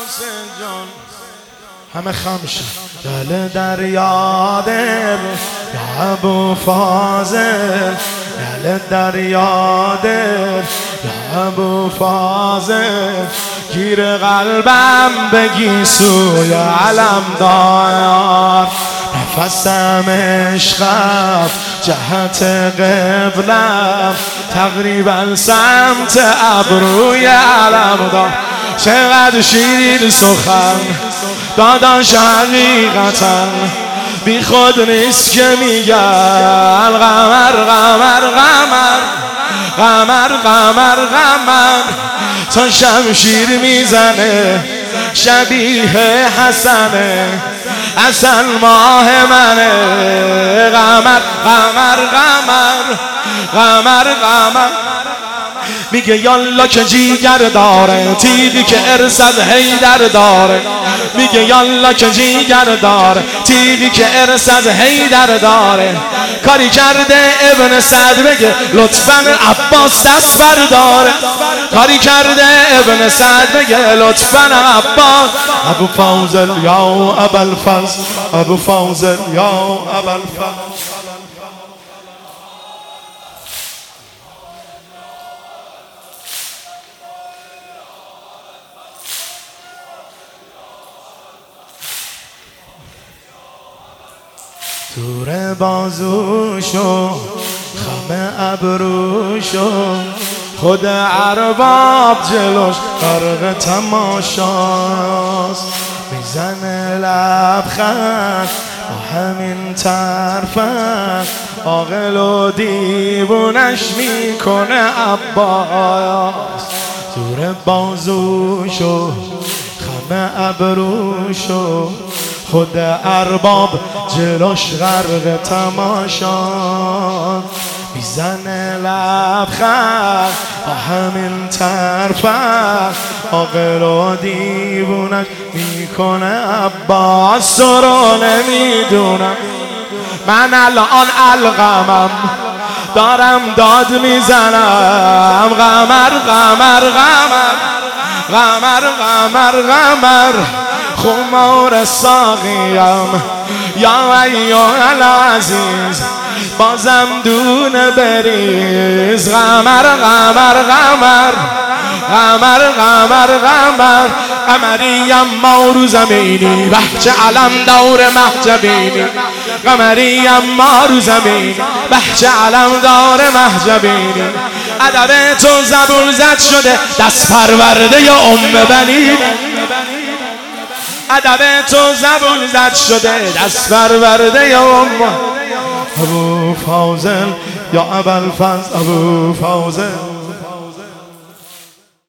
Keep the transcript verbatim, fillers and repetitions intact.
همه خمشن دل دریا دل یا ابو فاضل، دل دریا دل یا ابو فاضل، گیر قلبم بگی سوی علم دار، نفسم عشقم جهت قبلم، تقریبا سمت ابروی علم دار. چقدر شیرین سخن داداش حقیقتا، بی خود نیست که میگن قمر قمر قمر قمر قمر قمر، تا شمشیر میزنه شبیه حسنه، اصل ماه منه قمر قمر قمر قمر قمر. میگه یالا که جیگر داره، تیغی که ارصد حیدر داره، میگه یالا که جیگر داره، تیغی که ارصد حیدر داره. کاری کرده ابن سعد بگه لطفاً عباس دست برداره، کاری کرده ابن سعد بگه لطفاً عباس. ابو فاضل یا ابوالفضل، ابو فاضل یا ابوالفضل. دور بازوشو خم ابروشو، خود ارباب جلوش غرق تماشاست، میزنه لبخند با همین طرفن، عاقل و دیوونش میکنه عباس. دور بازوشو خم ابروشو، خود ارباب جلوش غرق تماشا، میزنه لبخند با همین طرفن، عاقل و دیوونش میکنه عباس. رو نمیدونم من الان القمم دارم داد میزنم، قمر قمر قمر قمر قمر قمر، خمار ساقیم یا ایها العزیز، بازم دون بریز. قمر قمر قمر قمر قمر قمر، قمریم ما رو زمینی بهچه علم دور محجبینی، قمریم ما رو زمینی بهچه علم دور محجبینی. ادب تو زبون زد شده دست پرورده یا ام بنی، ادب تو زبون زد شده دست پرورده یا ام. ابو فاضل یا ابوالفضل، ابو فاضل.